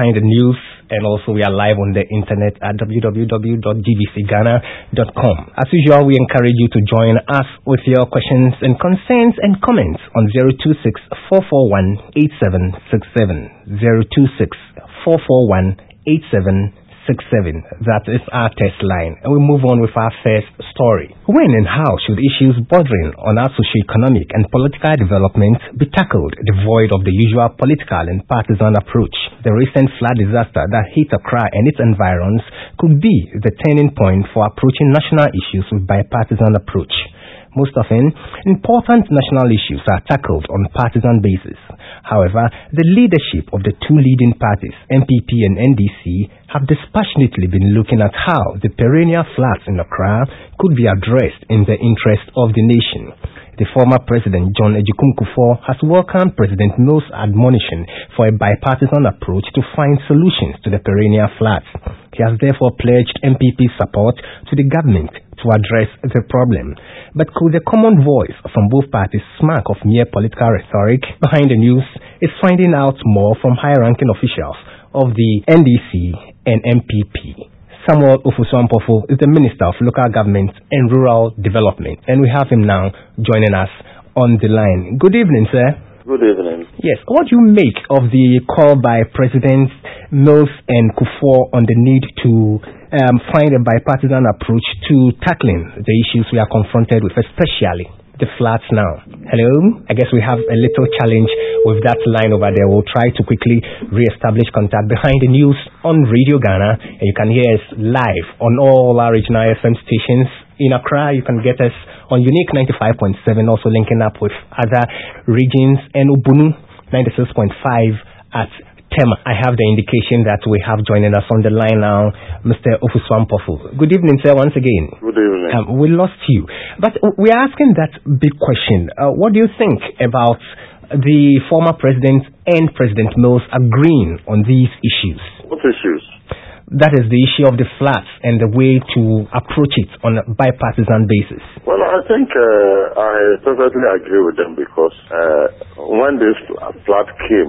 behind the news, and also we are live on the internet at www.gbcghana.com. As usual, we encourage you to join us with your questions and concerns and comments on 026-441-8767. 026-441-8767. That is our test line. And we move on with our first story. When and how should issues bordering on our socio-economic and political development be tackled devoid of the usual political and partisan approach? The recent flood disaster that hit Accra and its environs could be the turning point for approaching national issues with bipartisan approach. Most often, important national issues are tackled on partisan basis. However, the leadership of the two leading parties, MPP and NDC, have dispassionately been looking at how the perennial floods in Accra could be addressed in the interest of the nation. The former President John Agyekum Kufuor has welcomed President Mills' admonition for a bipartisan approach to find solutions to the perennial floods. He has therefore pledged MPP support to the government to address the problem. But could the common voice from both parties smack of mere political rhetoric? Behind the news is finding out more from high-ranking officials of the NDC and MPP. Samuel Ofusu-Ampofo is the Minister of Local Government and Rural Development, and we have him now joining us on the line. Good evening, sir. Good evening. Yes, what do you make of the call by Presidents Mills and Kufuor on the need to find a bipartisan approach to tackling the issues we are confronted with, especially the floods now? Hello? I guess we have a little challenge with that line over there. We'll try to quickly re-establish contact. Behind the news on Radio Ghana, and you can hear us live on all our regional FM stations. In Accra, you can get us on Unique 95.7, also linking up with other regions, and Ubunu 96.5 at Tema. I have the indication that we have joining us on the line now, Mr. Ofusu-Ampofo. Good evening, sir, once again. Good evening. We lost you. But we're asking that big question. What do you think about the former president and President Mills agreeing on these issues? What issues? That is the issue of the floods and the way to approach it on a bipartisan basis. Well, I think I perfectly agree with them because when this flood came,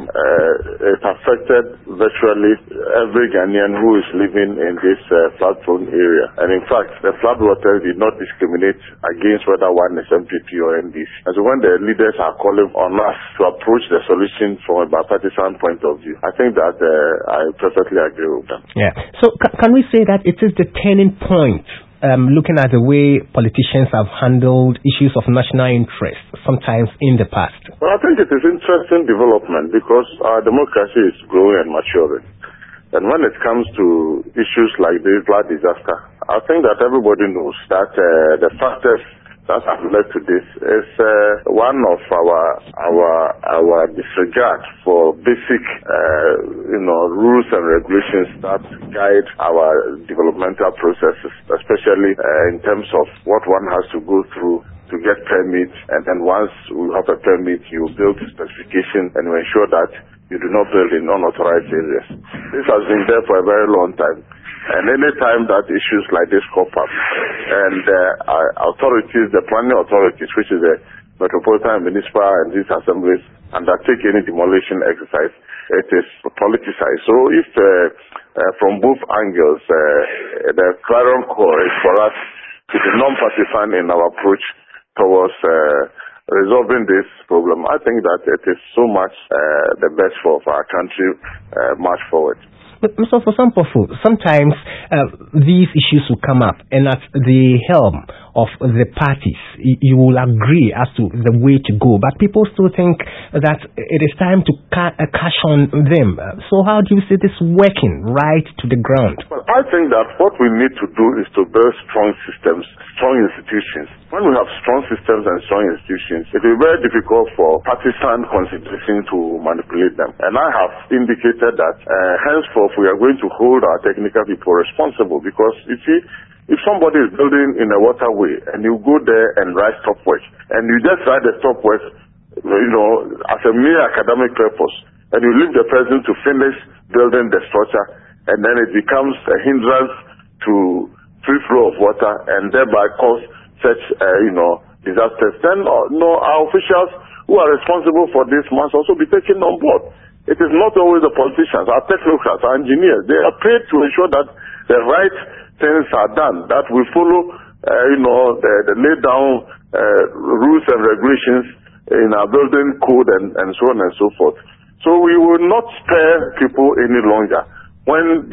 it affected virtually every Ghanaian who is living in this flood-prone area. And in fact, the flood water did not discriminate against whether one is MPP or NDC. And so when the leaders are calling on us to approach the solution from a bipartisan point of view, I think that I perfectly agree with them. Yeah. So can we say that it is the turning point, looking at the way politicians have handled issues of national interest sometimes in the past? Well, I think it is interesting development because our democracy is growing and maturing. And when it comes to issues like this flood disaster, I think that everybody knows that the factors that have led to this is one of our disregard for basic rules and regulations that guide our developmental processes, especially in terms of what one has to go through to get permits, and then once you have a permit, you build specification and you ensure that you do not build in unauthorized areas. This has been there for a very long time. And any time that issues like this crop up, and authorities, the planning authorities, which is the metropolitan, municipal, and these assemblies, undertake any demolition exercise, it is politicized. So if from both angles, the clarion call is for us to be non-partisan in our approach towards resolving this problem, I think that it is so much the best for our country march forward. But Mr. Ofusu-Ampofo, sometimes these issues will come up, and at the helm of the parties, you will agree as to the way to go. But people still think that it is time to cash on them. So how do you see this working right to the ground? Well, I think that what we need to do is to build strong systems, strong institutions. When we have strong systems and strong institutions, it will be very difficult for partisan consideration to manipulate them. And I have indicated that henceforth we are going to hold our technical people responsible because, you see, if somebody is building in a waterway and you go there and write stopwatch, and you just write the stopwatch, as a mere academic purpose, and you leave the person to finish building the structure, and then it becomes a hindrance to free flow of water and thereby cause such, disasters, then our officials who are responsible for this must also be taken on board. It is not always the politicians, our technocrats, our engineers. They are paid to ensure that the right things are done, that we follow, the laid down rules and regulations in our building code and so on and so forth. So we will not spare people any longer when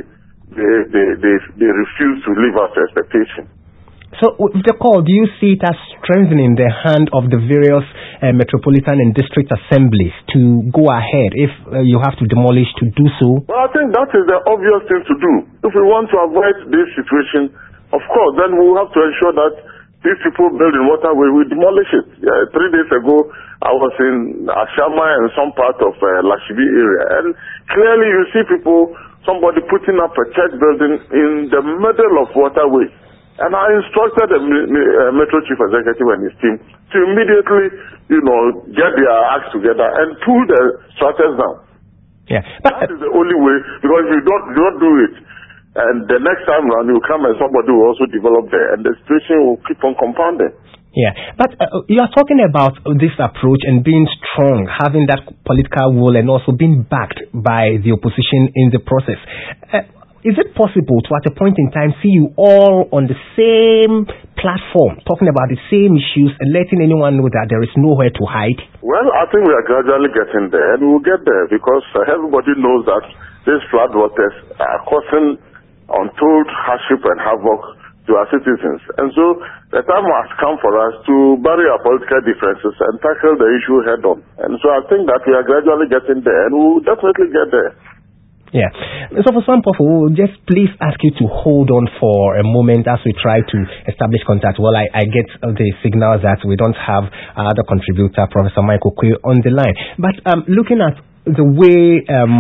they refuse to live up to expectation. So with the call, do you see it as strengthening the hand of the various metropolitan and district assemblies to go ahead if you have to demolish to do so? Well, I think that is the obvious thing to do. If we want to avoid this situation, of course, then we will have to ensure that these people building waterway, we demolish it. 3 days ago, I was in Ashama and some part of Lashibi area, and clearly you see somebody putting up a church building in the middle of waterway. And I instructed the Metro Chief Executive and his team to immediately, get their acts together and pull the structures down. Yeah, that is the only way, because if you don't do it, and the next time around you come and somebody will also develop there, and the situation will keep on compounding. Yeah, but you are talking about this approach and being strong, having that political will, and also being backed by the opposition in the process. Is it possible to, at a point in time, see you all on the same platform, talking about the same issues and letting anyone know that there is nowhere to hide? Well, I think we are gradually getting there, and we will get there because everybody knows that these floodwaters are causing untold hardship and havoc to our citizens. And so the time has come for us to bury our political differences and tackle the issue head on. And so I think that we are gradually getting there, and we will definitely get there. Yeah. So for some people, we'll just please ask you to hold on for a moment as we try to establish contact. Well, I get the signal that we don't have other contributor, Professor Michael Oquaye, on the line. But looking at the way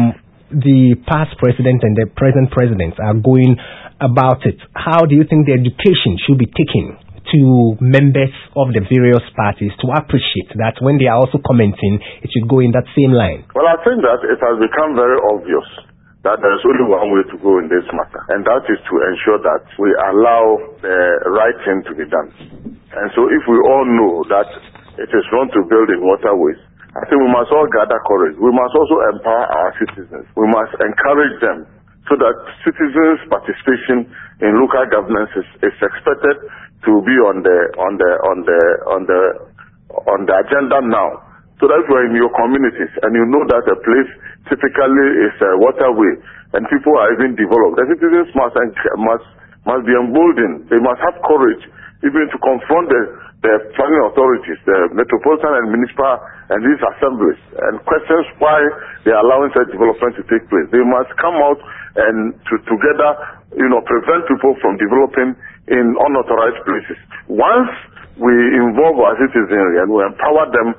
the past president and the present presidents are going about it, how do you think the education should be taken to members of the various parties to appreciate that when they are also commenting, it should go in that same line? Well, I think that it has become very obvious that there is only one way to go in this matter, and that is to ensure that we allow the right thing to be done. And so if we all know that it is wrong to build in waterways, I think we must all gather courage. We must also empower our citizens. We must encourage them so that citizens' participation in local governance is expected to be on the agenda now. So that we're in your communities and you know that a place typically is a waterway and people are even developed. The citizens must be emboldened. They must have courage even to confront the planning authorities, the metropolitan and municipal and these assemblies, and questions why they are allowing such development to take place. They must come out and together, prevent people from developing in unauthorized places. Once we involve our citizenry and we empower them,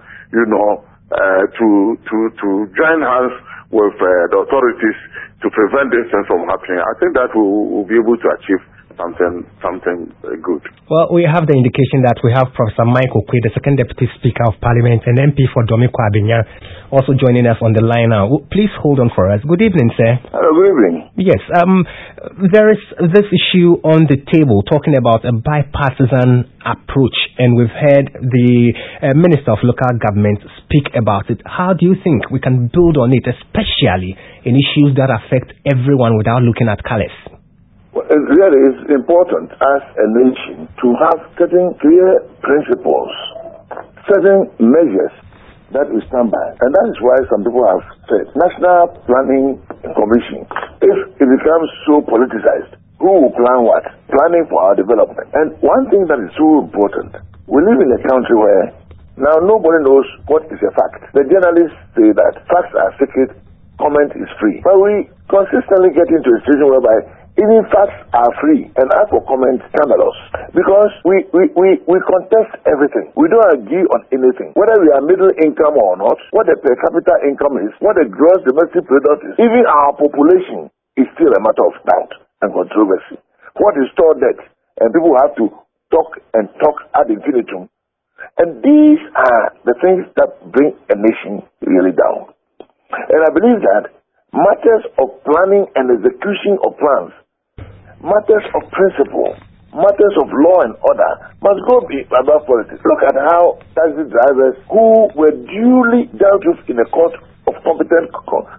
to join hands with the authorities to prevent this thing from happening, I think that we'll be able to achieve something good. Well, we have the indication that we have Professor Michael Oquaye, the second Deputy Speaker of Parliament and MP for Domiko Abenya, also joining us on the line now. Please hold on for us. Good evening, sir. Hello, good evening. Yes, there is this issue on the table talking about a bipartisan approach, and we've heard the Minister of Local Government speak about it. How do you think we can build on it, especially in issues that affect everyone without looking at colors? Well, it really is important as a nation to have certain clear principles, certain measures that we stand by. And that is why some people have said, National Planning Commission, if it becomes so politicized, who will plan what? Planning for our development. And one thing that is so important, we live in a country where now nobody knows what is a fact. The journalists say that facts are secret, comment is free. But we consistently get into a situation whereby even facts are free and ask for comment scandalous because we contest everything. We don't agree on anything. Whether we are middle income or not, what the per capita income is, what the gross domestic product is, even our population is still a matter of doubt and controversy. What is stored debt? And people have to talk ad infinitum. And these are the things that bring a nation really down. And I believe that matters of planning and execution of plans, matters of principle, matters of law and order must go above politics. Look at how taxi drivers who were duly dealt with in a court of competent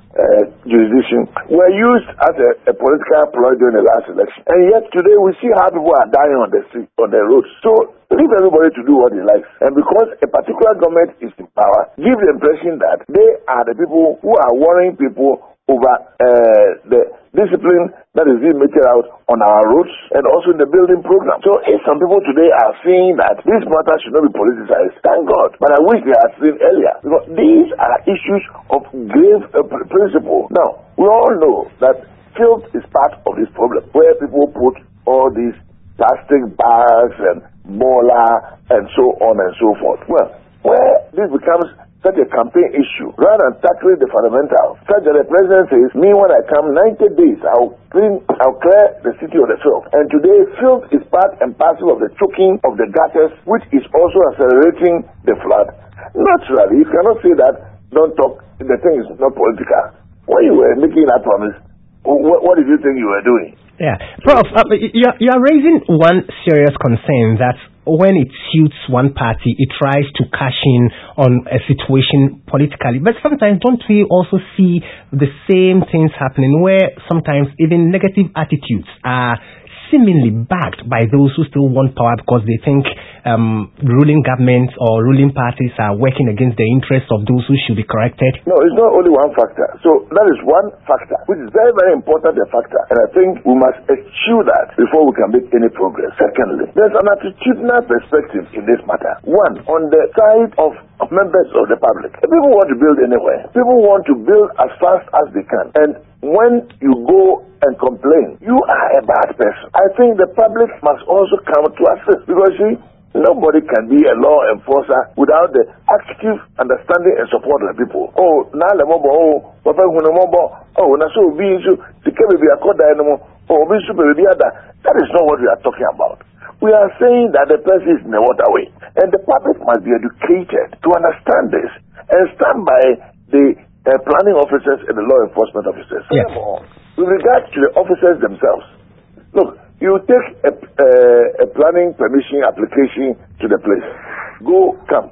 jurisdiction were used as a political ploy during the last election. And yet today we see how people are dying on the street, on the roads. So leave everybody to do what he likes. And because a particular government is in power, give the impression that they are the people who are worrying people over the discipline that is being meted out on our roads and also in the building program. So if some people today are saying that this matter should not be politicized, thank God. But I wish they had seen earlier, because these are issues of grave principle. Now, we all know that filth is part of this problem, where people put all these plastic bags and mola and so on and so forth. Well, where this becomes such a campaign issue, rather than tackling the fundamentals, such that the president says, me when I come 90 days, I'll clear the city of the filth. And today, filth is part and parcel of the choking of the gutters, which is also accelerating the flood. Naturally, you cannot say that, don't talk, the thing is not political. When you were making that promise, what did you think you were doing? Yeah. Prof, you're raising one serious concern that when it suits one party, it tries to cash in on a situation politically. But sometimes don't we also see the same things happening where sometimes even negative attitudes are seemingly backed by those who still want power because they think ruling governments or ruling parties are working against the interests of those who should be corrected? No, it's not only one factor. So that is one factor, which is very, very important, a factor. And I think we must eschew that before we can make any progress. Secondly, there's an attitudinal perspective in this matter. One, on the side of members of the public. People want to build anywhere. People want to build as fast as they can. And when you go and complain, you are a bad person. I think the public must also come to assist, because see, nobody can be a law enforcer without the active understanding and support of the people. Oh, na le mobo, oh, papa huna mobo, oh, na so be so, tikebe be akoda enemo, oh, be super be ada. That is not what we are talking about. We are saying that the person is in the waterway, and the public must be educated to understand this and stand by the planning officers and the law enforcement officers. Yes. With regard to the officers themselves, look, you take a planning permission application to the place. Go, come.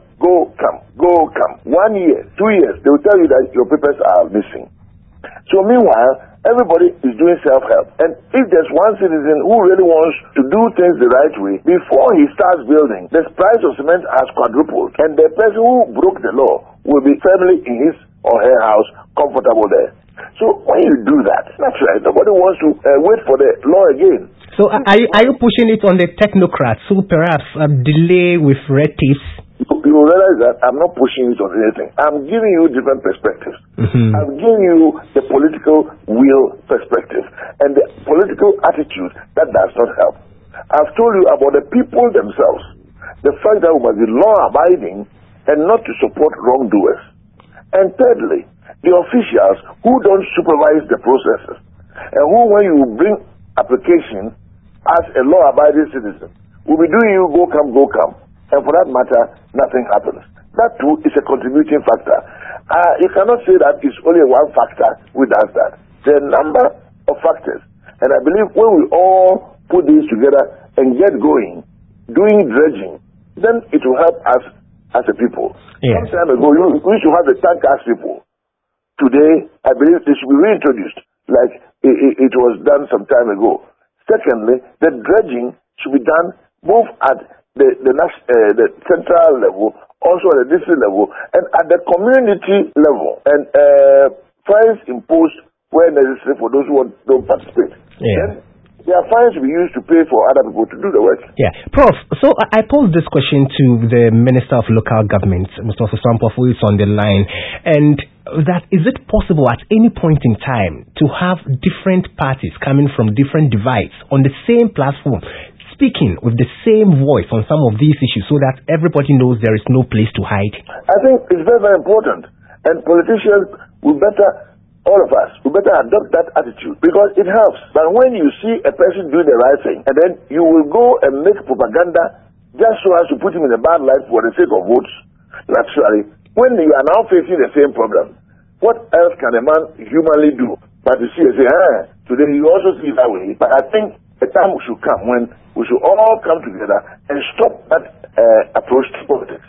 1 year, 2 years, they will tell you that your papers are missing. So meanwhile, everybody is doing self-help. And if there's one citizen who really wants to do things the right way, before he starts building, the price of cement has quadrupled. And the person who broke the law will be firmly in his or her house, comfortable there. So when you do that, that's right. Nobody wants to wait for the law again. So are you pushing it on the technocrats who perhaps delay with red tape? You will realize that I'm not pushing it on anything. I'm giving you different perspectives. Mm-hmm. I'm giving you the political will perspective and the political attitude that does not help. I've told you about the people themselves. The fact that we must be law-abiding and not to support wrongdoers. And thirdly, the officials who don't supervise the processes and who, when you bring application as a law-abiding citizen, will be doing you go come, and for that matter, nothing happens. That too is a contributing factor. You cannot say that it's only one factor which does that. There are a number of factors, and I believe when we all put these together and get going, doing dredging, then it will help us as a people. Yes. Some time ago, we should have the tank as people. Today, I believe they should be reintroduced like it was done some time ago. Secondly, the dredging should be done both at the central level, also at the district level, and at the community level, and fines imposed where necessary for those who don't participate. Yeah. Then, there are fines to be used to pay for other people to do the work. Yeah. Prof, so I posed this question to the Minister of Local Government, Mr. Osasu-Ampofo, who is on the line, and that is it possible at any point in time to have different parties coming from different divides on the same platform, speaking with the same voice on some of these issues so that everybody knows there is no place to hide? I think it's very, very important, and politicians will better, all of us, we better adopt that attitude because it helps. But when you see a person doing the right thing and then you will go and make propaganda just so as to put him in a bad light for the sake of votes, naturally, when you are now facing the same problem, what else can a man humanly do but to see and say, today you also see it that way. But I think a time should come when we should all come together and stop that approach to politics.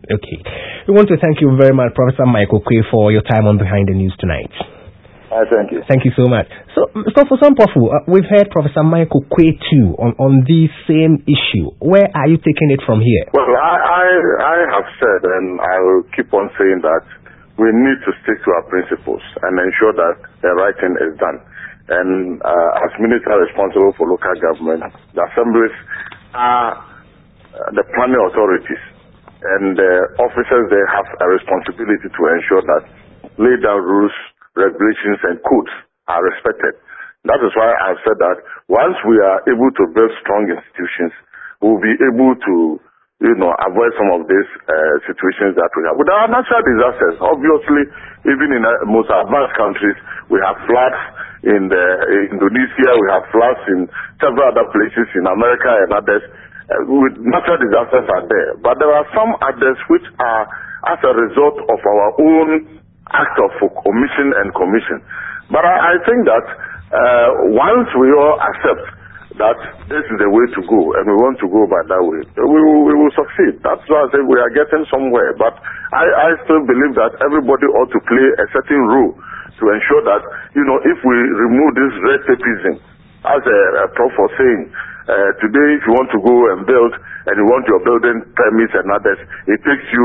Okay. We want to thank you very much, Professor Michael Quay, for your time on Behind the News tonight. Thank you. Thank you so much. So for some people, we've heard Professor Michael Quay too on the same issue. Where are you taking it from here? Well, I have said, and I will keep on saying that we need to stick to our principles and ensure that the right thing is done. And as minister responsible for local government, the assemblies are the planning authorities, and the officers, they have a responsibility to ensure that laid down rules, regulations and codes are respected. That is why I've said that once we are able to build strong institutions, we'll be able to, avoid some of these situations that we have. With our natural disasters, obviously, even in most advanced countries, we have floods in Indonesia, we have floods in several other places in America and others. With natural disasters are there. But there are some others which are as a result of our own act of omission and commission. But I think that once we all accept that this is the way to go and we want to go by that way, we will succeed. That's why I say we are getting somewhere. But I still believe that everybody ought to play a certain role to ensure that, if we remove this red tapeism, as a prof was saying, today if you want to go and build and you want your building permits and others, it takes you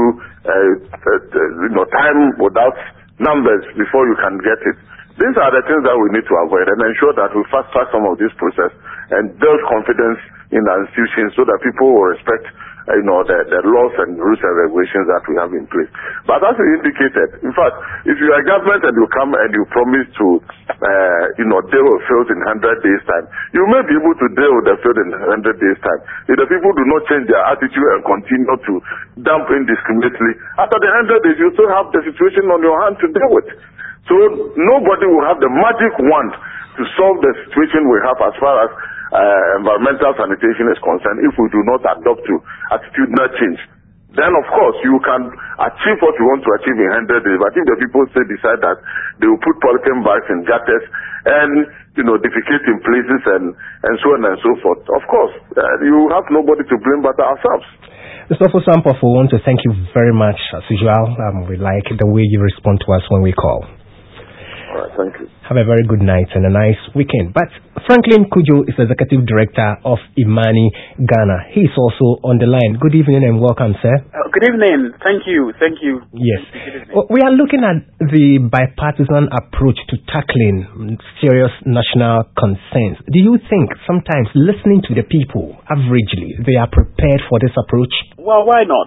time without numbers before you can get it. These are the things that we need to avoid and ensure that we fast track some of this process and build confidence in our institutions so that people will respect the laws and rules and regulations that we have in place. But as you indicated, in fact, if you are government and you come and you promise to deal with fields in 100 days time, you may be able to deal with the field in 100 days time. If the people do not change their attitude and continue to dump indiscriminately, after the 100 days you still have the situation on your hand to deal with. So nobody will have the magic wand to solve the situation we have as far as environmental sanitation is concerned if we do not adopt to attitudinal change. Then of course you can achieve what you want to achieve in 100 days. But if the people decide that they will put polythene bags in gutters and defecate in places and so on and so forth, of course you have nobody to blame but ourselves. Mr. Fosampo, we want to thank you very much as usual. We like the way you respond to us when we call. All right, thank you. Have a very good night and a nice weekend. But Franklin Cudjoe is Executive Director of Imani Ghana. He is also on the line. Good evening and welcome, sir. Good evening. Thank you. Yes. We are looking at the bipartisan approach to tackling serious national concerns. Do you think sometimes listening to the people, averagely, they are prepared for this approach? Well, why not?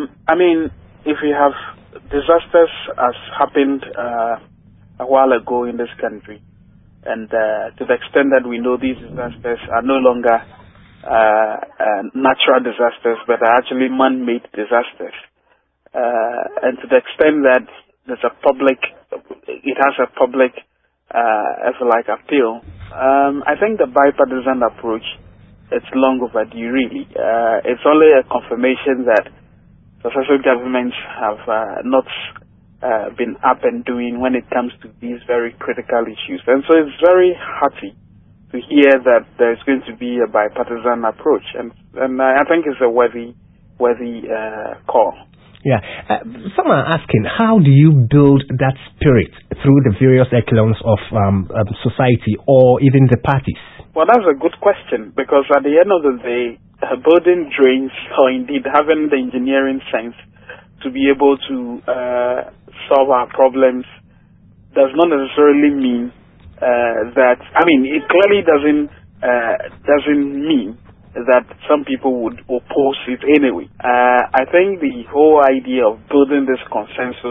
If we have disasters as happened a while ago in this country, and to the extent that we know these disasters are no longer natural disasters but are actually man-made disasters, and to the extent that it has a public appeal, I think the bipartisan approach, it's long overdue really. It's only a confirmation that successive governments have not been up and doing when it comes to these very critical issues. And so it's very hearty to hear that there's going to be a bipartisan approach, and I think it's a worthy call. Yeah. Some are asking, how do you build that spirit through the various echelons of society or even the parties? Well, that's a good question, because at the end of the day, building drains, or indeed having the engineering sense to be able to solve our problems, does not necessarily mean that. It clearly doesn't mean that some people would oppose it anyway. I think the whole idea of building this consensus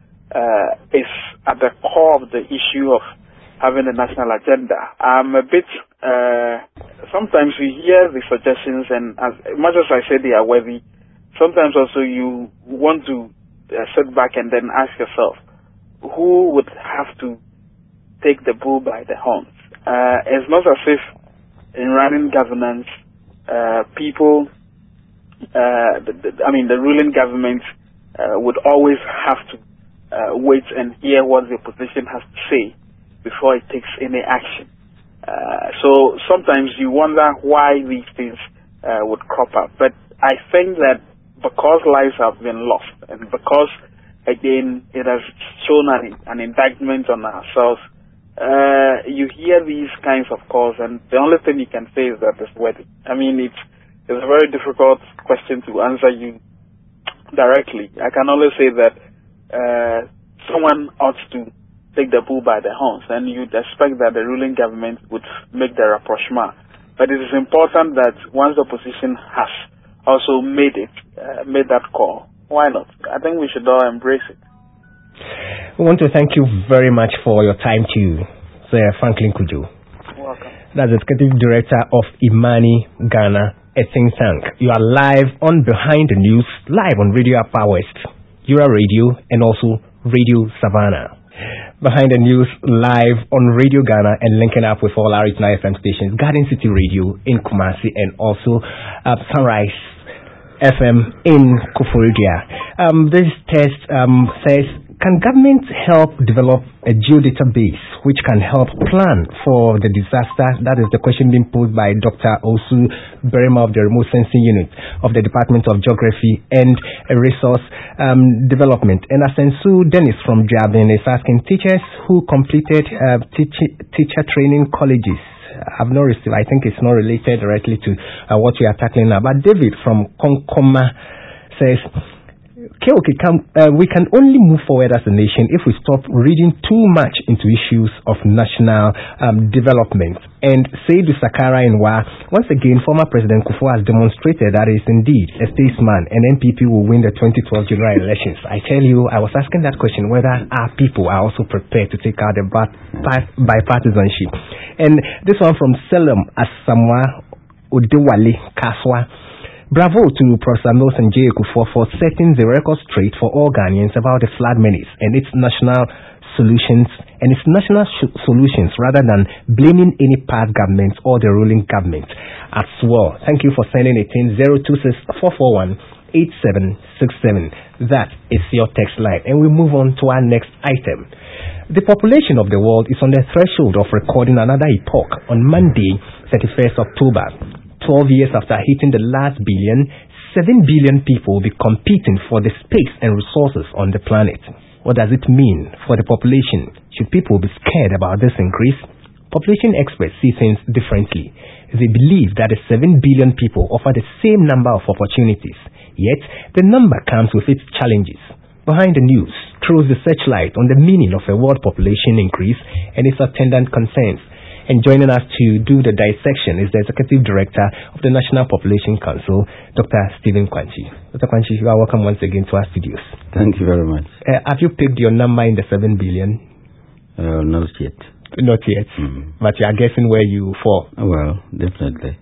is at the core of the issue of having a national agenda. I'm a bit. Sometimes we hear the suggestions, and as much as I say they are worthy, sometimes also you want to sit back and then ask yourself, who would have to take the bull by the horns? It's not as if in running governance, people, the ruling government would always have to wait and hear what the opposition has to say before it takes any action. So sometimes you wonder why these things would crop up. But I think that because lives have been lost, And because, again, it has shown an indictment on ourselves, you hear these kinds of calls, and the only thing you can say is that it's worth it. I mean, it's a very difficult question to answer you directly. I can only say that someone ought to take the bull by the horns, and you'd expect that the ruling government would make the rapprochement. But it is important that once the opposition has also made that call, why not? I think we should all embrace it. We want to thank you very much for your time too, Sir Franklin Cudjoe. Welcome. That's the Executive Director of Imani Ghana, a think tank. You are live on Behind the News, live on Radio Upper West, Yura Radio, and also Radio Savannah. Behind the News, live on Radio Ghana and linking up with all our 89 FM stations, Garden City Radio in Kumasi, and also Sunrise FM in Koforidua. This test says, can government help develop a geodatabase which can help plan for the disaster? That is the question being posed by Dr. Osu Berima of the Remote Sensing Unit of the Department of Geography and Resource Development. And Asensu Dennis from Jabin is asking, teachers who completed teacher training colleges have not received, I think it's not related directly to what we are tackling now. But David from Konkoma says, we can only move forward as a nation if we stop reading too much into issues of national development. And Seydou Sakara Inwa, once again, former President Kufuor has demonstrated that he is indeed a statesman, and NPP will win the 2012 general elections. I tell you, I was asking that question, whether our people are also prepared to take out the bipartisanship. And this one from Selim Asamwa Udewale Kaswa. Bravo to Professor Milton J. Kufuor for setting the record straight for all Ghanaians about the flood menace and its national solutions rather than blaming any past government or the ruling government as well. Thank you for sending it in 026-441-8767. That is your text line. And we move on to our next item. The population of the world is on the threshold of recording another epoch on Monday, 31st October. 12 years after hitting the last billion, 7 billion people will be competing for the space and resources on the planet. What does it mean for the population? Should people be scared about this increase? Population experts see things differently. They believe that the 7 billion people offer the same number of opportunities, yet the number comes with its challenges. Behind the News throws the searchlight on the meaning of a world population increase and its attendant concerns. And joining us to do the dissection is the Executive Director of the National Population Council, Dr. Stephen Kwanchi. Dr. Kwanchi, you are welcome once again to our studios. Thank you very much. Have you picked your number in the 7 billion? Not yet. Not yet, but you are guessing where you fall. Well, definitely.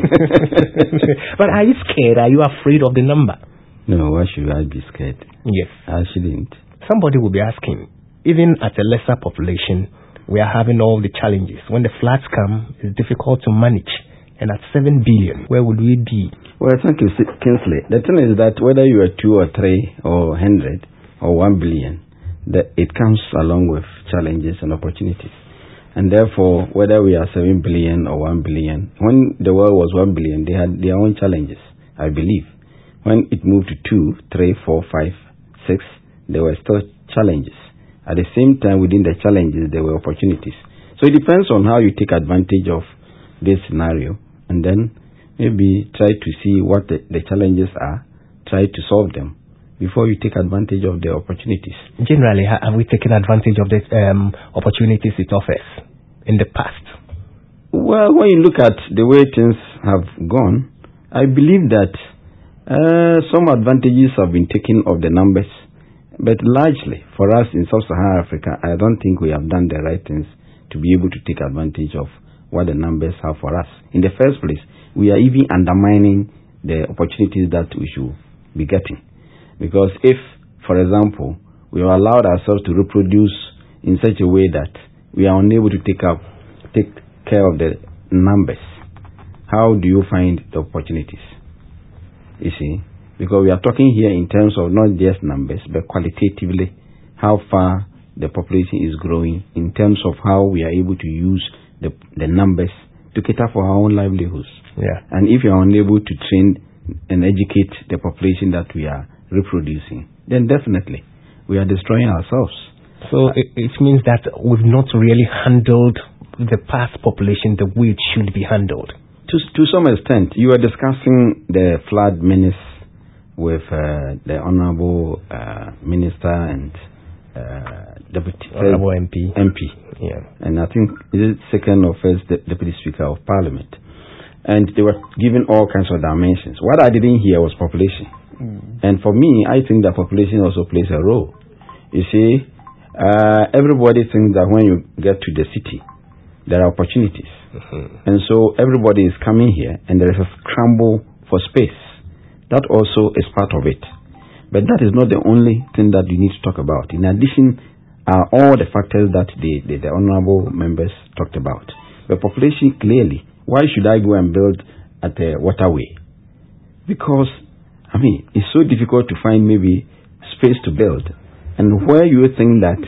But are you scared? Are you afraid of the number? No, why should I be scared? Yes. I shouldn't. Somebody will be asking, even at a lesser population, we are having all the challenges. When the floods come, it's difficult to manage. And at 7 billion, where would we be? Well, thank you, Kingsley. The thing is that whether you are 2 or 3 or 100 or 1 billion, that it comes along with challenges and opportunities. And therefore, whether we are 7 billion or 1 billion, when the world was 1 billion, they had their own challenges, I believe. When it moved to 2, 3, 4, 5, 6, there were still challenges. At the same time, within the challenges, there were opportunities. So it depends on how you take advantage of this scenario, and then maybe try to see what the challenges are, try to solve them before you take advantage of the opportunities. Generally, have we taken advantage of the opportunities it offers in the past? Well, when you look at the way things have gone, I believe that some advantages have been taken of the numbers. But largely, for us in Sub-Saharan Africa, I don't think we have done the right things to be able to take advantage of what the numbers have for us. In the first place, we are even undermining the opportunities that we should be getting. Because if, for example, we have allowed ourselves to reproduce in such a way that we are unable to take care of the numbers, how do you find the opportunities? You see? Because we are talking here in terms of not just numbers, but qualitatively how far the population is growing, in terms of how we are able to use the numbers to cater for our own livelihoods. Yeah. And if you are unable to train and educate the population that we are reproducing, then definitely we are destroying ourselves. So it means that we've not really handled the past population the way it should be handled. To some extent, you are discussing the flood menace with the Honorable Minister and Deputy Honorable MP. Yeah. And I think this is second or first Deputy Speaker of Parliament. And they were given all kinds of dimensions. What I didn't hear was population. And for me, I think that population also plays a role. You see, everybody thinks that when you get to the city, there are opportunities. And so everybody is coming here and there is a scramble for space. That also is part of it. But that is not the only thing that you need to talk about. In addition, are all the factors that the honorable members talked about. The population, clearly, why should I go and build at a waterway? Because, it's so difficult to find maybe space to build. And where you think that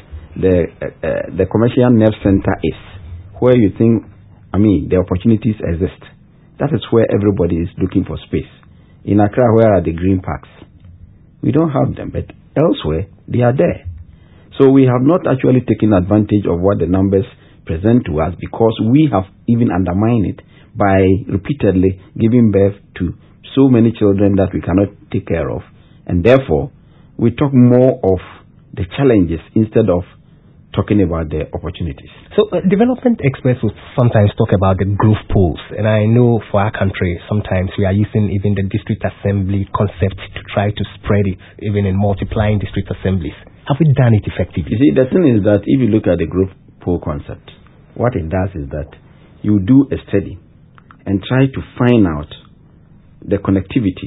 the commercial nerve center is, where you think, the opportunities exist, that is where everybody is looking for space. In Accra, where are the green parks? We don't have them, but elsewhere, they are there. So we have not actually taken advantage of what the numbers present to us, because we have even undermined it by repeatedly giving birth to so many children that we cannot take care of. And therefore, we talk more of the challenges instead of talking about the opportunities. So development experts will sometimes talk about the growth poles, and I know for our country sometimes we are using even the district assembly concept to try to spread it even in multiplying district assemblies. Have we done it effectively? You see, the thing is that if you look at the growth pole concept, what it does is that you do a study and try to find out the connectivities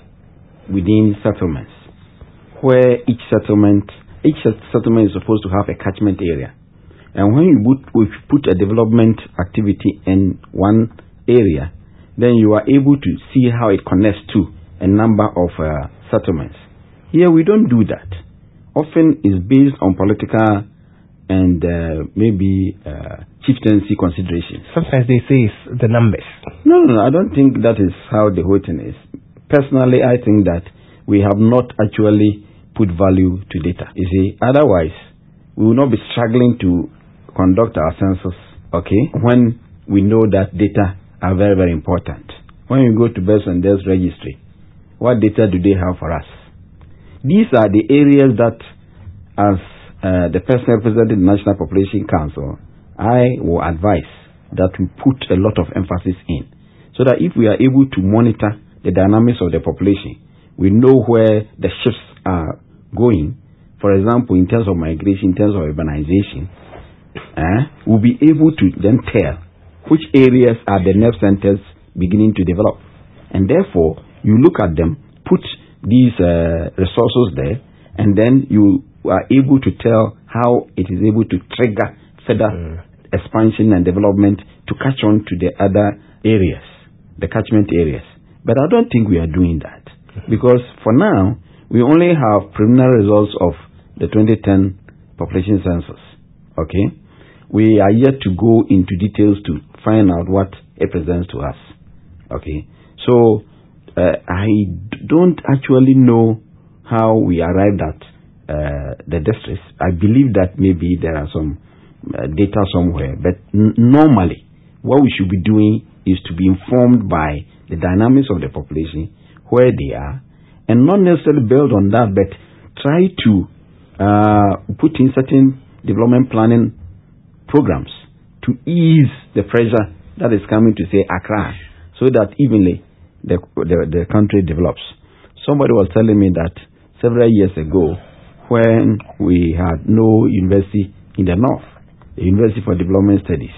within settlements, where each settlement is supposed to have a catchment area. And when you put a development activity in one area, then you are able to see how it connects to a number of settlements. Here we don't do that. Often it's based on political and maybe chieftaincy considerations. Sometimes they say it's the numbers. No, I don't think that is how the whole thing is. Personally, I think that we have not actually put value to data. You see, otherwise, we will not be struggling to conduct our census, when we know that data are very, very important. When you go to Births and Deaths Registry, what data do they have for us? These are the areas that, as the person representing the National Population Council, I will advise that we put a lot of emphasis in, so that if we are able to monitor the dynamics of the population, we know where the shifts are going. For example, in terms of migration, in terms of urbanization, we'll be able to then tell which areas are the nerve centers beginning to develop. And therefore, you look at them, put these resources there, and then you are able to tell how it is able to trigger further expansion and development to catch on to the other areas, the catchment areas. But I don't think we are doing that, because for now, we only have preliminary results of the 2010 population census. We are yet to go into details to find out what it presents to us. So I don't actually know how we arrived at the districts. I believe that maybe there are some data somewhere, but normally what we should be doing is to be informed by the dynamics of the population, where they are, and not necessarily build on that, but try to put in certain development planning programs to ease the pressure that is coming to, say, Accra, so that evenly the country develops. Somebody was telling me that several years ago, when we had no university in the north, the University for Development Studies,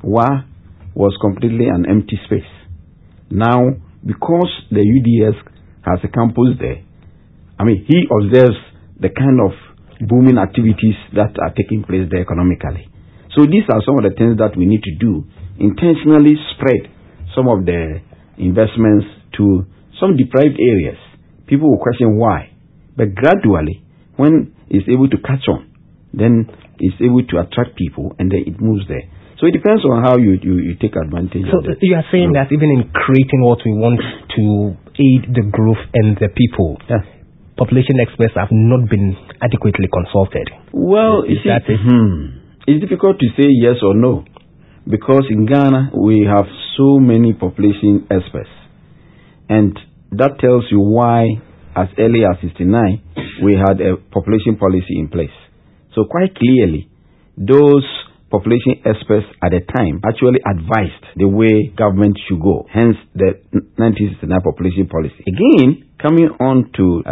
was completely an empty space. Now, because the UDS has a campus there, he observes the kind of booming activities that are taking place there economically. So these are some of the things that we need to do. Intentionally spread some of the investments to some deprived areas. People will question why. But gradually, when it's able to catch on, then it's able to attract people, and then it moves there. So it depends on how you take advantage of it. So you are saying that even in creating what we want to aid the growth and the people, population experts have not been adequately consulted? Well, it's difficult to say yes or no, because in Ghana we have so many population experts, and that tells you why as early as 1969 we had a population policy in place. So quite clearly, those population experts at the time actually advised the way government should go, hence the 1969 population policy. Again, coming on to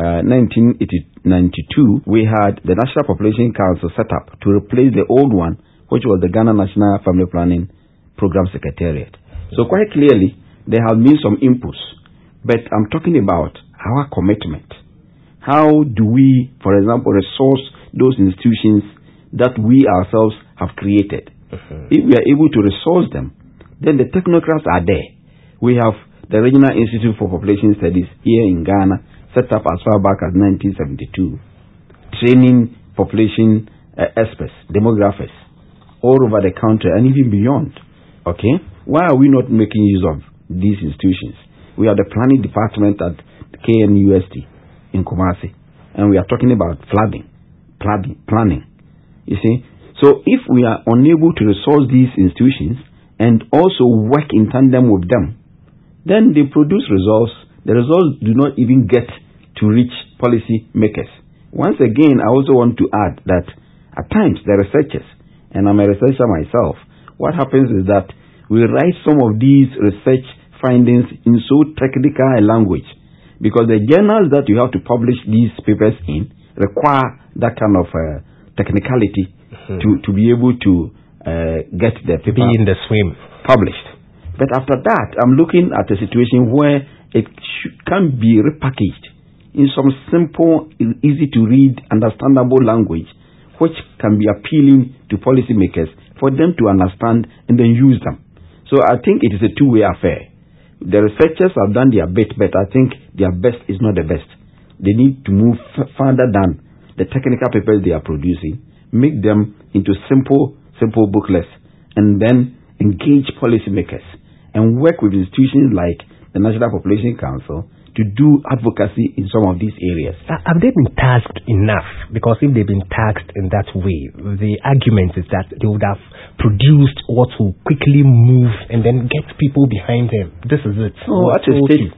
1992, we had the National Population Council set up to replace the old one, which was the Ghana National Family Planning Program Secretariat. So quite clearly, there have been some inputs, but I'm talking about our commitment. How do we, for example, resource those institutions that we ourselves have created? If we are able to resource them, then the technocrats are there. We have the Regional Institute for Population Studies here in Ghana, set up as far back as 1972, training population experts, demographers, all over the country and even beyond. Okay? Why are we not making use of these institutions? We have the planning department at KNUST in Kumasi, and we are talking about planning. You see? So if we are unable to resource these institutions and also work in tandem with them, then they produce results. The results do not even get to reach policy makers. Once again, I also want to add that at times the researchers, and I'm a researcher myself, what happens is that we write some of these research findings in so technical a language, because the journals that you have to publish these papers in require that kind of technicality to be able to get the paper in the swim published. But after that, I'm looking at a situation where it can be repackaged in some simple, easy to read, understandable language, which can be appealing to policymakers for them to understand and then use them. So I think it is a two-way affair. The researchers have done their bit, but I think their best is not the best. They need to move further than the technical papers they are producing, make them into simple booklets, and then engage policymakers and work with institutions like the National Population Council to do advocacy in some of these areas. Have they been tasked enough? Because if they've been tasked in that way, the argument is that they would have produced what will quickly move and then get people behind them. This is it. So as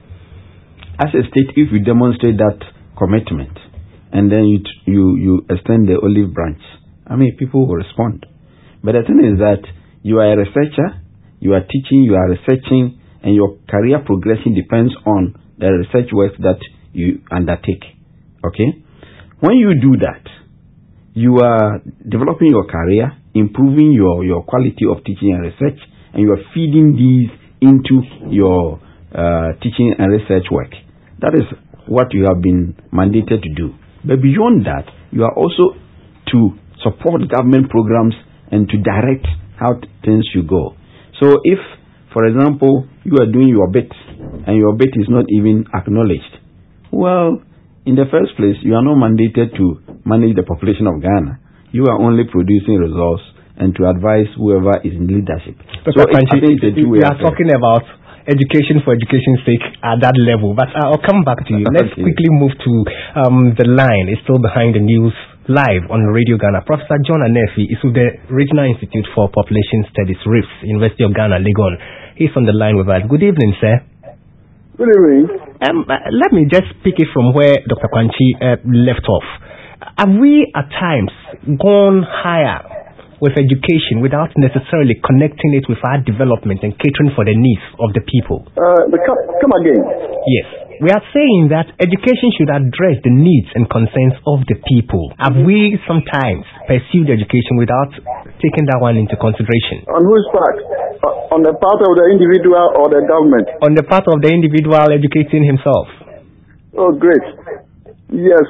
a state, if you demonstrate that commitment and then you extend the olive branch, I mean, people will respond. But the thing is that you are a researcher, you are teaching, you are researching, and your career progression depends on the research work that you undertake. Okay? When you do that, you are developing your career, improving your quality of teaching and research, and you are feeding these into your teaching and research work. That is what you have been mandated to do. But beyond that, you are also to support government programs and to direct how things should go. So if, for example, you are doing your bit and your bit is not even acknowledged, well, in the first place, you are not mandated to manage the population of Ghana. You are only producing results and to advise whoever is in leadership. So we are talking about education for education's sake at that level, but I'll come back to you. Let's quickly move to the line. It's still behind the news live on Radio Ghana. Professor John Anefi is with the Regional Institute for Population Studies, RIFS, University of Ghana, Legon. He's on the line with us. Good evening, sir. Good evening. Let me just pick it from where Dr. Kwanchi left off. Have we at times gone higher with education without necessarily connecting it with our development and catering for the needs of the people? Come again. Yes. We are saying that education should address the needs and concerns of the people. Have we sometimes pursued education without taking that one into consideration? On whose part? On the part of the individual or the government? On the part of the individual educating himself. Oh, great. Yes,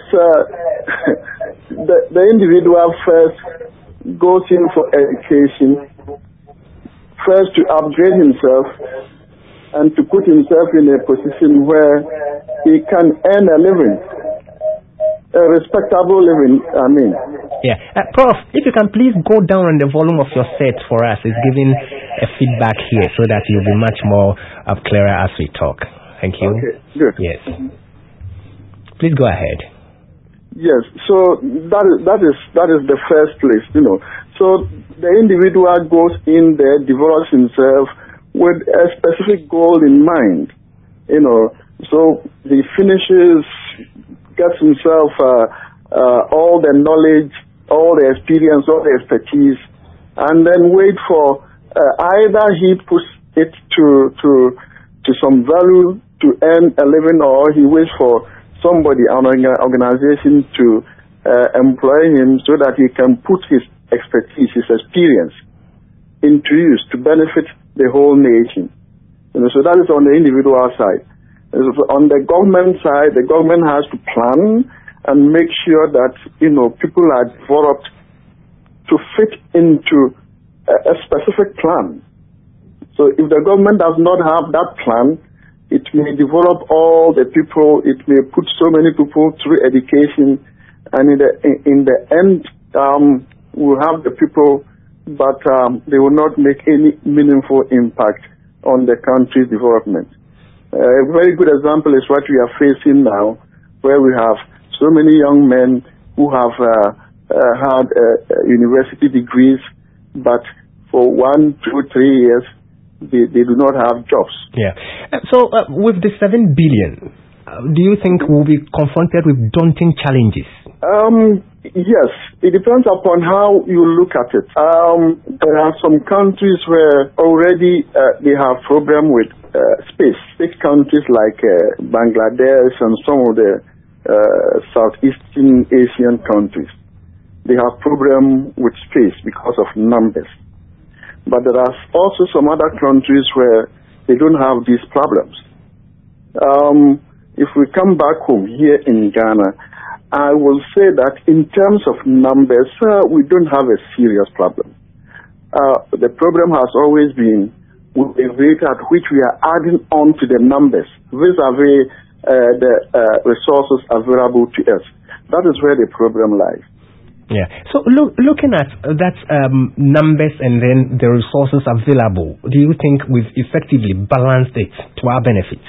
the individual first goes in for education, first to upgrade himself and to put himself in a position where he can earn a living, a respectable living, I mean. Yeah. Prof, if you can please go down on the volume of your set for us. It's giving a feedback here so that you'll be much more clearer as we talk. Thank you. Okay, good. Yes. Please go ahead. Yes, so that is the first place, So the individual goes in there, develops himself with a specific goal in mind, So he finishes, gets himself all the knowledge, all the experience, all the expertise, and then wait for either he puts it to some value to earn a living, or he waits for somebody, an organization to employ him so that he can put his expertise, his experience into use to benefit the whole nation. So that is on the individual side. On the government side, the government has to plan and make sure that, people are developed to fit into a specific plan. So if the government does not have that plan, it may develop all the people, it may put so many people through education, and in the end, we'll have the people, but they will not make any meaningful impact on the country's development. A very good example is what we are facing now, where we have so many young men who have had university degrees, but for 1, 2, 3 years, they do not have jobs. Yeah. So with the 7 billion, do you think we'll be confronted with daunting challenges? Yes. It depends upon how you look at it. There are some countries where already they have problem with space. Big countries like Bangladesh and some of the Southeastern Asian countries. They have problem with space because of numbers. But there are also some other countries where they don't have these problems. If we come back home here in Ghana, I will say that in terms of numbers, we don't have a serious problem. The problem has always been with the rate at which we are adding on to the numbers vis-a-vis the resources available to us. That is where the problem lies. Yeah. So looking at that numbers and then the resources available, do you think we've effectively balanced it to our benefit?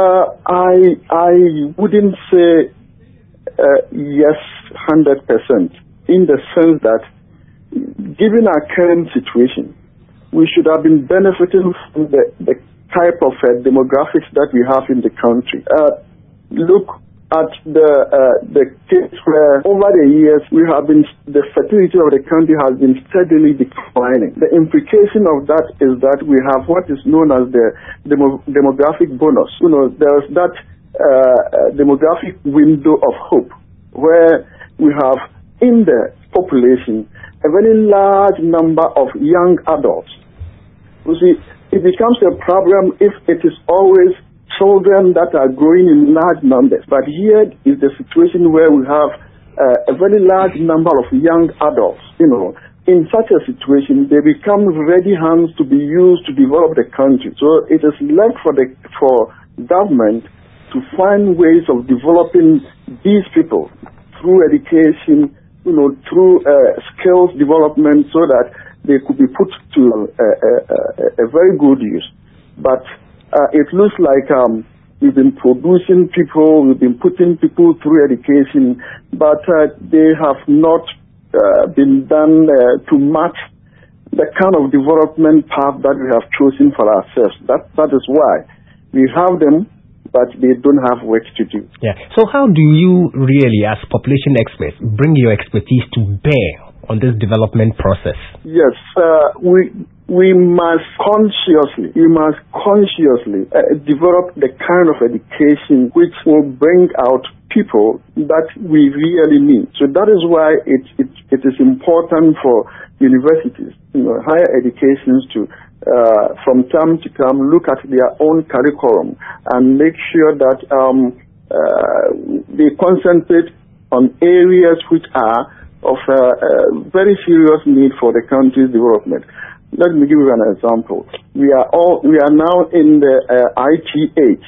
I wouldn't say yes 100%, in the sense that given our current situation, we should have been benefiting from the type of demographics that we have in the country. Look at the case where over the years the fertility of the country has been steadily declining. The implication of that is that we have what is known as the demographic bonus. There's that demographic window of hope where we have in the population a very large number of young adults. You see, it becomes a problem if it is always children that are growing in large numbers. But here is the situation where we have a very large number of young adults. In such a situation, they become ready hands to be used to develop the country. So it is left for government to find ways of developing these people through education, through skills development, so that they could be put to a very good use. But it looks like we've been producing people, we've been putting people through education, but they have not been done to match the kind of development path that we have chosen for ourselves. That is why we have them, but they don't have work to do. Yeah. So how do you really, as population experts, bring your expertise to bear on this development process? Yes, we must consciously develop the kind of education which will bring out people that we really need. So that is why it is important for universities, higher educations to from time to time look at their own curriculum and make sure that they concentrate on areas which are of very serious need for the country's development. Let me give you an example. We are now in the IT age.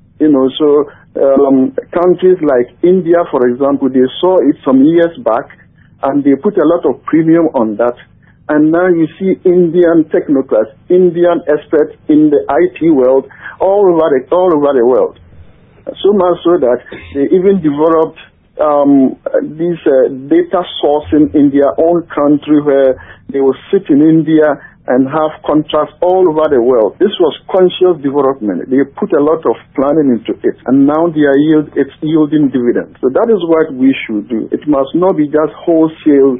Countries like India, for example, they saw it some years back, and they put a lot of premium on that. And now you see Indian technocrats, Indian experts in the IT world all over the world. So much so that they even developed this data sourcing in their own country, where they will sit in India and have contracts all over the world. This was conscious development. They put a lot of planning into it, and now it's yielding dividends. So that is what we should do. It must not be just wholesale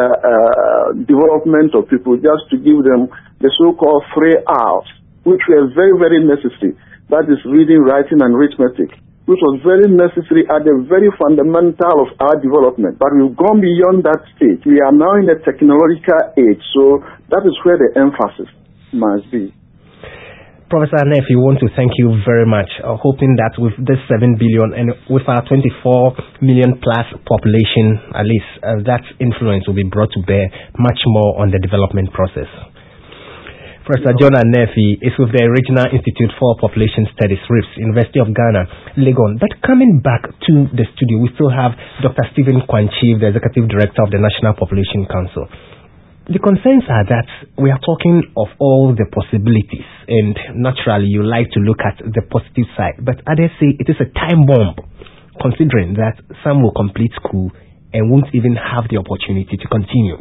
development of people, just to give them the so-called free hours, which were very, very necessary. That is reading, writing, and arithmetic, which was very necessary at the very fundamental of our development. But we've gone beyond that stage. We are now in the technological age, so that is where the emphasis must be. Professor Anef, we want to thank you very much, hoping that with this 7 billion and with our 24 million plus population, at least that influence will be brought to bear much more on the development process. Professor John Anefi is with the Regional Institute for Population Studies, RIPS, University of Ghana, Legon. But coming back to the studio, we still have Dr. Stephen Kwanchiv, the Executive Director of the National Population Council. The concerns are that we are talking of all the possibilities, and naturally you like to look at the positive side, but others say it is a time bomb, considering that some will complete school and won't even have the opportunity to continue.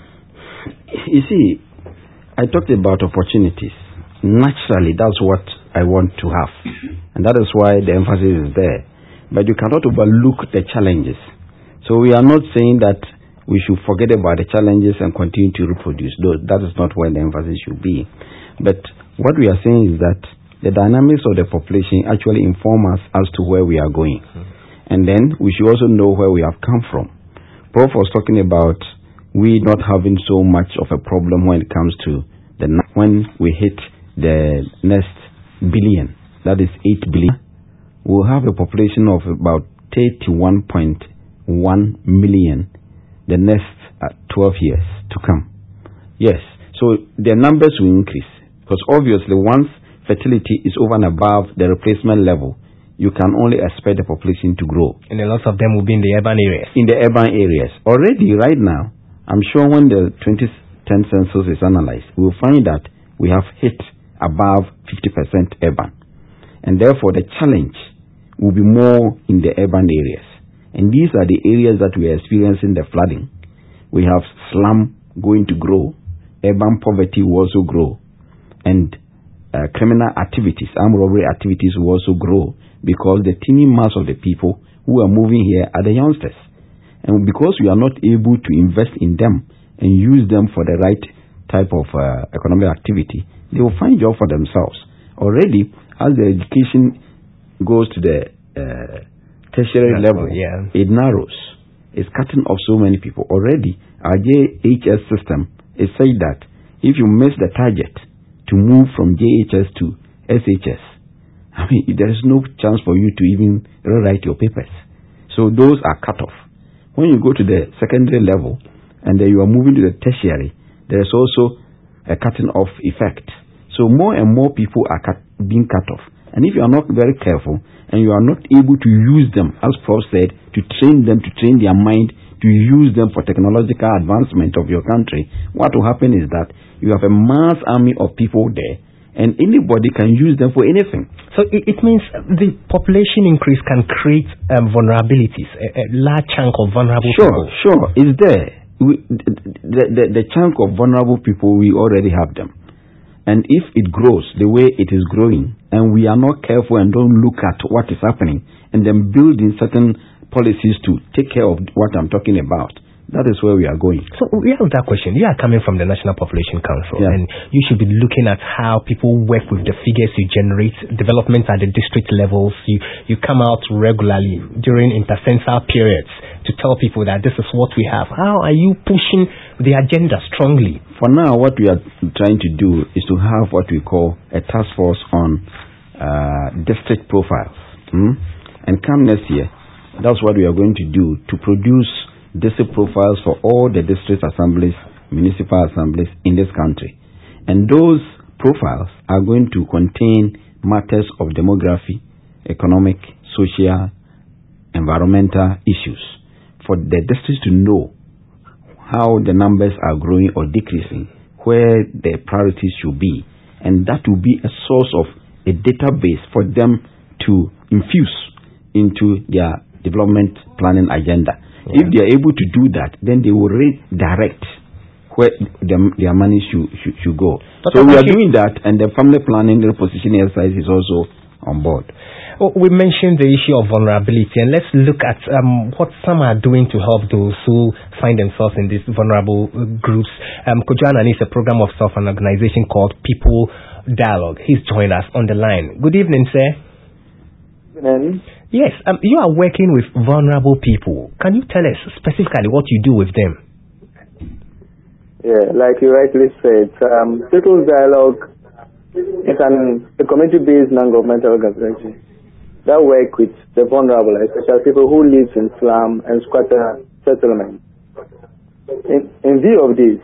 You see, I talked about opportunities. Naturally, that's what I want to have. And that is why the emphasis is there. But you cannot overlook the challenges. So we are not saying that we should forget about the challenges and continue to reproduce. That is not where the emphasis should be. But what we are saying is that the dynamics of the population actually inform us as to where we are going. And then we should also know where we have come from. Prof was talking about we not having so much of a problem when it comes to when we hit the next billion, that is 8 billion, we'll have a population of about 31.1 million the next 12 years to come. Yes, so the numbers will increase, because obviously once fertility is over and above the replacement level, you can only expect the population to grow. And a lot of them will be in the urban areas. In the urban areas. Already, right now, I'm sure when the 2010 census is analyzed, we will find that we have hit above 50% urban. And therefore, the challenge will be more in the urban areas. And these are the areas that we are experiencing the flooding. We have slum going to grow. Urban poverty will also grow. And criminal activities, armed robbery activities will also grow, because the teeming mass of the people who are moving here are the youngsters. And because we are not able to invest in them and use them for the right type of economic activity, they will find job for themselves. Already, as the education goes to the tertiary level, it narrows. It's cutting off so many people. Already, our JHS system is saying that if you miss the target to move from JHS to SHS, I mean, there is no chance for you to even rewrite your papers. So those are cut off. When you go to the secondary level and then you are moving to the tertiary, there is also a cutting off effect. So more and more people are being cut off. And if you are not very careful and you are not able to use them, as Prof said, to train them, to train their mind, to use them for technological advancement of your country, what will happen is that you have a mass army of people there, and anybody can use them for anything. So it means the population increase can create vulnerabilities, a large chunk of vulnerable people. Sure, it's there. The chunk of vulnerable people, we already have them. And if it grows the way it is growing, and we are not careful and don't look at what is happening, and then build in certain policies to take care of what I'm talking about, that is where we are going. So we have that question. You are coming from the National Population Council, and you should be looking at how people work with the figures you generate, development at the district levels. You come out regularly during intercensal periods to tell people that this is what we have. How are you pushing the agenda strongly? For now, what we are trying to do is to have what we call a task force on district profiles. And come next year, that's what we are going to do, to produce district profiles for all the district assemblies, municipal assemblies in this country. And those profiles are going to contain matters of demography, economic, social, environmental issues, for the districts to know how the numbers are growing or decreasing, where the priorities should be. And that will be a source of a database for them to infuse into their development planning agenda. Yeah. If they are able to do that, then they will redirect where their money should go. So we are doing that, and the family planning repositioning exercise is also on board. Well, we mentioned the issue of vulnerability, and let's look at what some are doing to help those who find themselves in these vulnerable groups. Kojo Anani is a program of an organization called People Dialogue. He's joined us on the line. Good evening, sir. Good evening. Yes, you are working with vulnerable people. Can you tell us specifically what you do with them? Yeah, like you rightly said, People's Dialogue is a community-based non-governmental organization that work with the vulnerable, especially people who live in slum and squatter settlements. In view of this,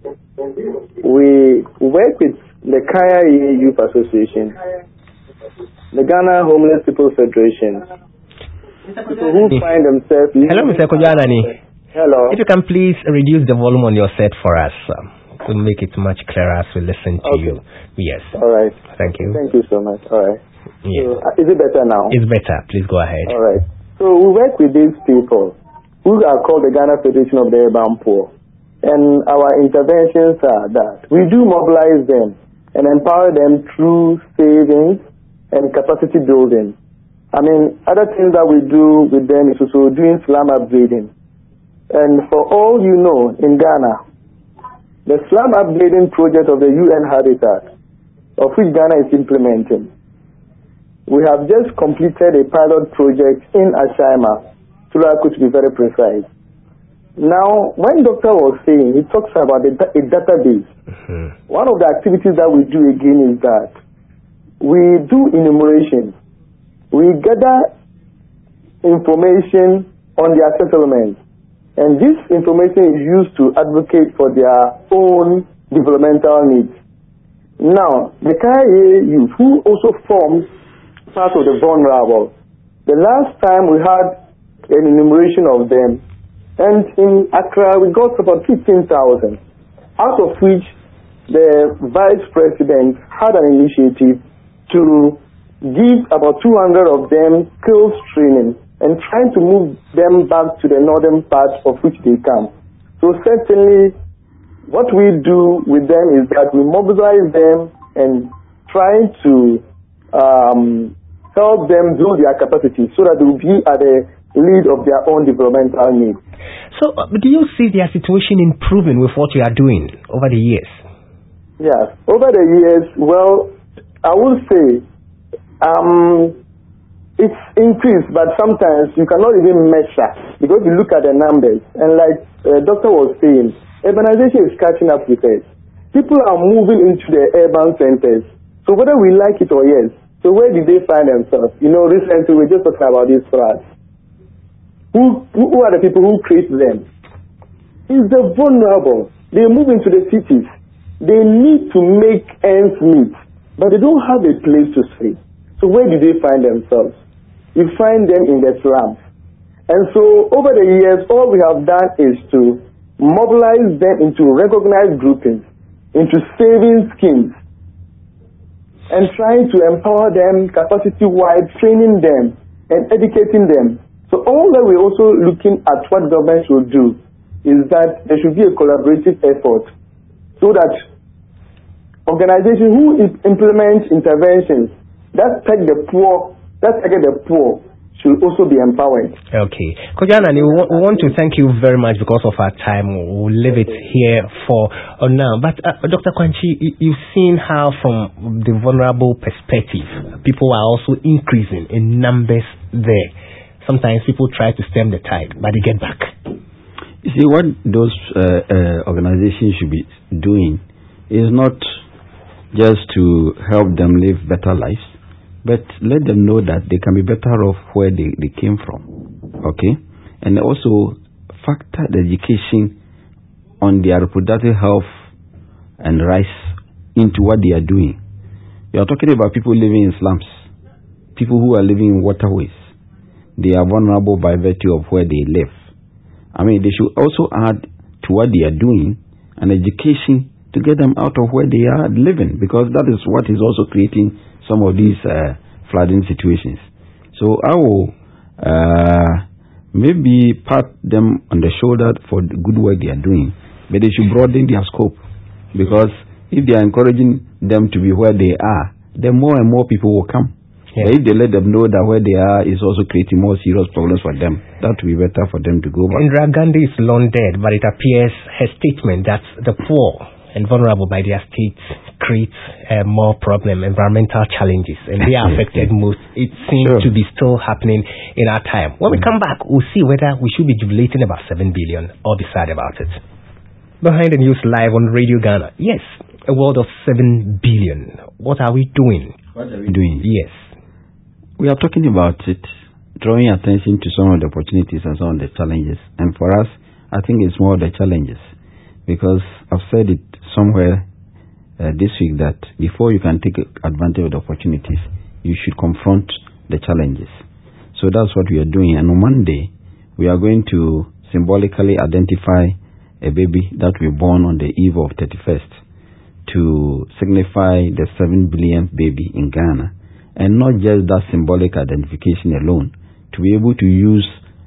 we work with the Kaya Youth Association, the Ghana Homeless People Federation, people who find themselves... Hello, Mr. Kojo Anani. Hello. If you can please reduce the volume on your set for us to make it much clearer as we listen to you. Yes. All right. Thank you. Thank you so much. All right. Yes. So, is it better now? It's better. Please go ahead. All right. So we work with these people who are called the Ghana Federation of the Urban Poor. And our interventions are that we do mobilize them and empower them through savings and capacity building. I mean, other things that we do with them is also doing slum upgrading. And for all you know, in Ghana, the slum upgrading project of the UN Habitat, of which Ghana is implementing, we have just completed a pilot project in Ashima, Tulaku to be very precise. Now, when Doctor was saying, he talks about a database. Mm-hmm. One of the activities that we do again is that we do enumeration. We gather information on their settlements. And this information is used to advocate for their own developmental needs. Now, the Kaya youth, who also forms part of the vulnerable, the last time we had an enumeration of them, and in Accra we got about 15,000, out of which the Vice President had an initiative to give about 200 of them skills training and trying to move them back to the northern part of which they come. So certainly what we do with them is that we mobilize them and try to help them build their capacity so that they will be at the lead of their own developmental needs. So do you see their situation improving with what you are doing over the years? Yes, over the years, well, I will say it's increased, but sometimes you cannot even measure because you look at the numbers. And like Doctor was saying, urbanization is catching up with us. People are moving into the urban centers. So whether we like it or yes, so where did they find themselves? You know, recently we just talking about these floods. Who are the people who create them? It's the vulnerable. They move into the cities. They need to make ends meet, but they don't have a place to stay. So where do they find themselves? You find them in the slums. And so over the years, all we have done is to mobilize them into recognized groupings, into saving schemes, and trying to empower them capacity-wide, training them and educating them. So all that we're also looking at what government should do is that there should be a collaborative effort so that organizations who implement interventions that target the poor should also be empowered. Okay. Kojo Anani, we want to thank you very much because of our time. We'll leave it here for now. But Dr. Kwanchi, you've seen how from the vulnerable perspective, people are also increasing in numbers there. Sometimes people try to stem the tide, but they get back. You see, what those organizations should be doing is not just to help them live better lives, but let them know that they can be better off where they came from. Okay? And also factor the education on their reproductive health and rights into what they are doing. You are talking about people living in slums, people who are living in waterways. They are vulnerable by virtue of where they live. I mean, they should also add to what they are doing an education to get them out of where they are living, because that is what is also creating some of these flooding situations. So I will maybe pat them on the shoulder for the good work they are doing, but they should broaden their scope, because if they are encouraging them to be where they are, then more and more people will come. Yeah. But if they let them know that where they are is also creating more serious problems for them, that would be better for them to go back. Indira Gandhi is long dead, but it appears her statement that the poor and vulnerable by their states creates more problem, environmental challenges, and they are affected most. It seems to be still happening in our time. When we come back, we'll see whether we should be jubilating about 7 billion or be sad about it. Behind the News live on Radio Ghana. Yes, a world of 7 billion. What are we doing? What are we doing? Yes. We are talking about it, drawing attention to some of the opportunities and some of the challenges. And for us, I think it's more the challenges. Because I've said it somewhere this week that before you can take advantage of the opportunities, you should confront the challenges. So that's what we are doing. And on Monday, we are going to symbolically identify a baby that will be born on the eve of 31st to signify the 7 billionth baby in Ghana. And not just that symbolic identification alone, to be able to use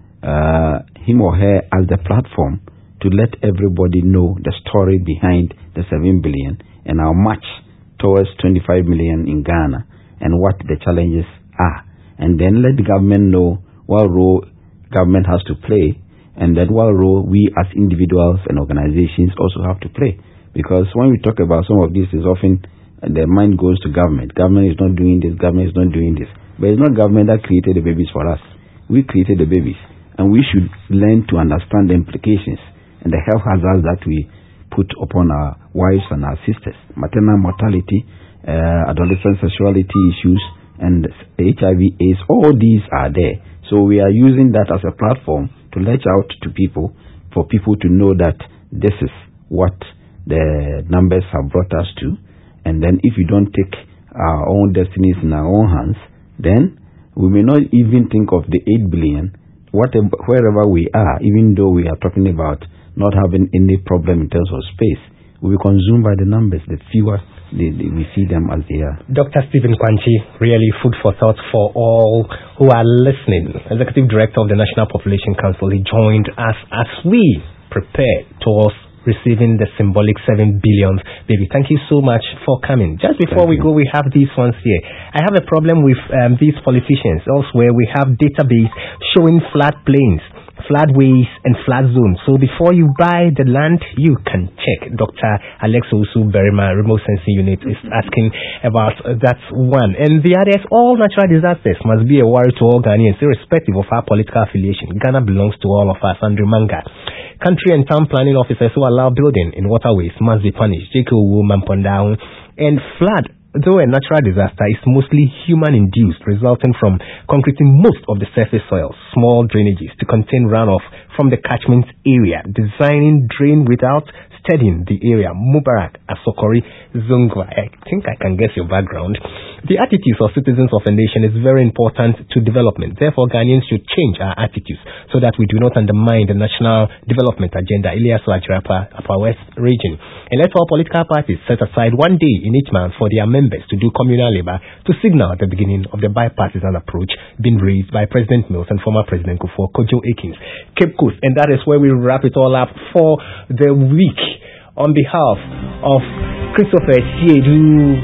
him or her as the platform to let everybody know the story behind the 7 billion and our march towards 25 million in Ghana and what the challenges are. And then let the government know what role government has to play, and then what role we as individuals and organizations also have to play. Because when we talk about some of this, is often the mind goes to government. Government is not doing this, government is not doing this. But it's not government that created the babies for us. We created the babies. And we should learn to understand the implications and the health hazards that we put upon our wives and our sisters. Maternal mortality, adolescent sexuality issues, and HIV, AIDS, all these are there. So we are using that as a platform to let out to people, for people to know that this is what the numbers have brought us to. And then if we don't take our own destinies in our own hands, then we may not even think of the 8 billion, wherever we are, even though we are talking about not having any problem in terms of space. We will be consumed by the numbers, the fewer we see them as they are. Dr. Stephen Kwanchi, really food for thought for all who are listening. Executive Director of the National Population Council, he joined us as we prepare towards receiving the symbolic 7 billion baby. Thank you so much for coming. Just before we go, we have these ones here. I have a problem with these politicians. Elsewhere, we have database showing flat plains, flat ways, and flat zones. So before you buy the land, you can check. Dr. Alex Osu Berima, Remote Sensing Unit, is asking about that one. And the other is all natural disasters must be a worry to all Ghanaians, irrespective of our political affiliation. Ghana belongs to all of us. Andrew Manga. Country and town planning officers who allow building in waterways must be punished. J.K. Mampondown. And flood, though a natural disaster, is mostly human-induced, resulting from concreting most of the surface soil, small drainages to contain runoff from the catchment area, designing drain without studying the area. Mubarak Asokori Zungwa. I think I can guess your background. The attitudes of citizens of a nation is very important to development. Therefore, Ghanaians should change our attitudes so that we do not undermine the national development agenda. Elias Wajirapa of our West region. And let all political parties set aside one day in each month for their members to do communal labor to signal the beginning of the bipartisan approach being raised by President Mills and former President Kufuor Kojo Akins. Cape Coast. And that is where we wrap it all up for the week. On behalf of Christopher Siedu,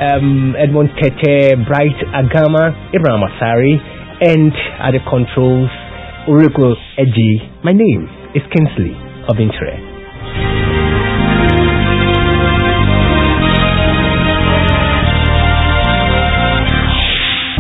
Edmond Tete, Bright Agama, Ibrahim Asari, and at the controls, Uriko Eji. My name is Kinsley Obintre.